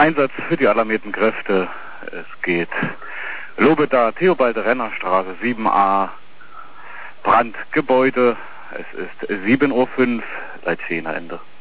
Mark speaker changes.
Speaker 1: Einsatz für die alarmierten Kräfte. Es geht Lobeda, Theobald-Renner-Straße 7a, Brandgebäude. Es ist 7:05 Uhr, Leitfähner Ende.